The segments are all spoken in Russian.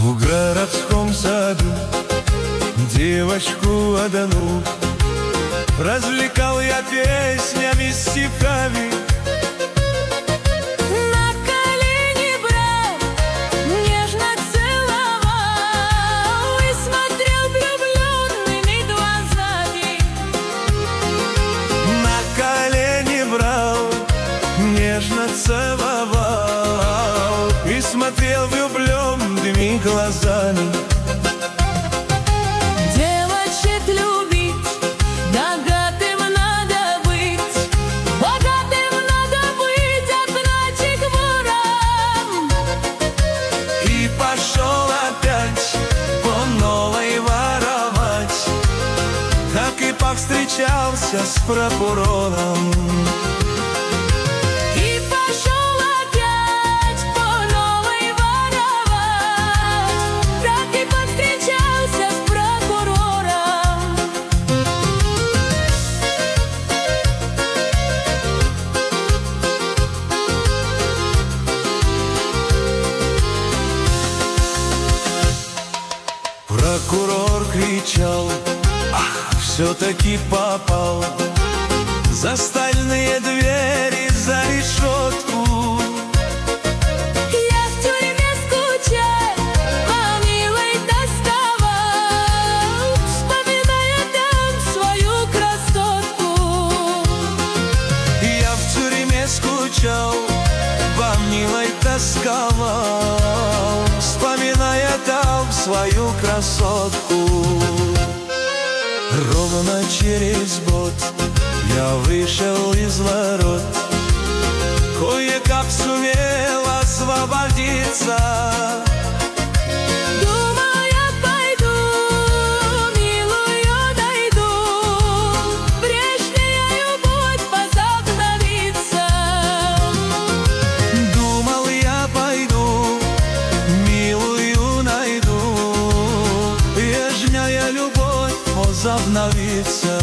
В городском саду девочку одну развлекал я песнями, стихами. На колени брал, нежно целовал и смотрел влюбленными глазами. На колени брал, нежно целовал и смотрел влюбленными глазами. Девочек любить, богатым надо быть, богатым надо быть, одначе вором. И пошел опять по новой воровать, так и повстречался с прокурором. Прокурор кричал: ах, все-таки попал за стальные двери, за решетку. Я в тюрьме скучал, по милой тосковал, вспоминая там свою красотку. Я в тюрьме скучал, по милой тосковал, вспоминая там свою красотку. Ровно через год я вышел из ворот, кое-как сумел освободиться. Думал, я пойду, милую найду, прежняя любовь возобновится. Думал, я пойду, милую найду, прежняя любовь возобновится.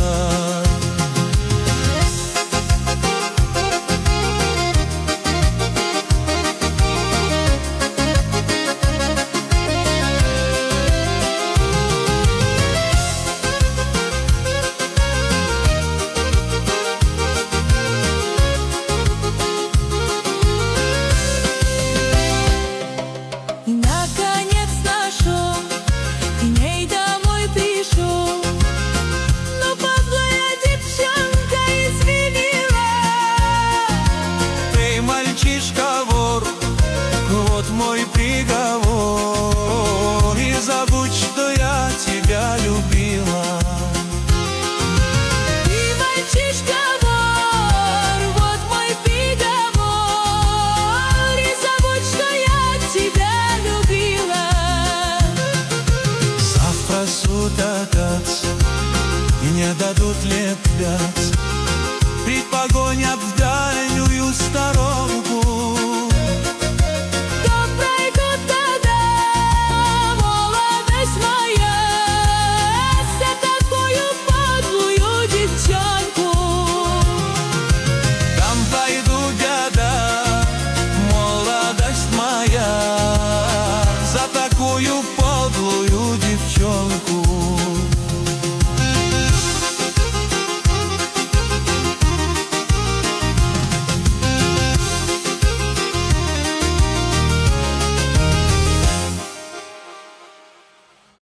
Наконец нашел, к ней домой пришел, но подлая девчонка изменила. Ты, мальчишка, вор, вот мой приговор, и забудь, что я тебя любила. Ты, мальчишка, вор, вот мой приговор, и забудь, что я тебя любила. Завтра суд отдаст, и не дадут лет 5, и погонят в дальнюю сторонку. То пройдут года, молодость моя, за такую подлую девчонку. Там пройдут года, молодость моя, за такую